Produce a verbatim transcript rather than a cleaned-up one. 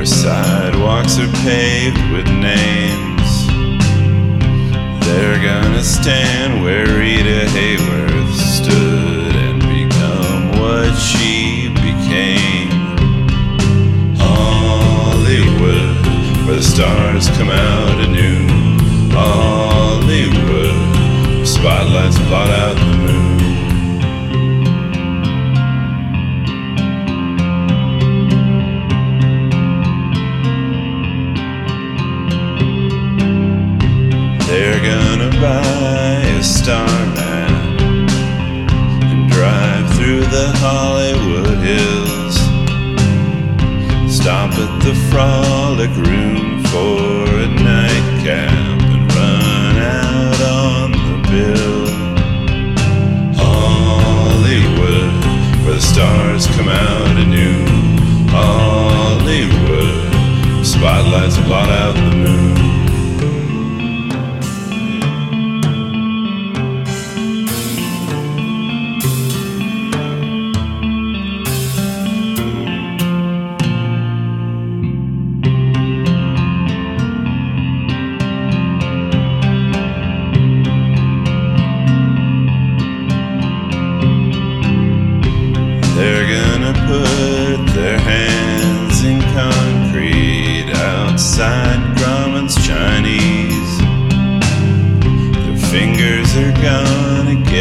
where sidewalks are paved with names. They're gonna stand where Rita Hayworth stood and become what she became. Hollywood, where the stars come out at noon. Hollywood, where spotlights blot out the moon. They're gonna buy a star map and drive through the Hollywood Hills. Stop at the Frolic Room for a nightcap and run out on the bill. Hollywood, where the stars come out at noon. Hollywood, where spotlights blot out the moon. They're gonna put their hands in concrete outside Grauman's Chinese. Their fingers are gonna get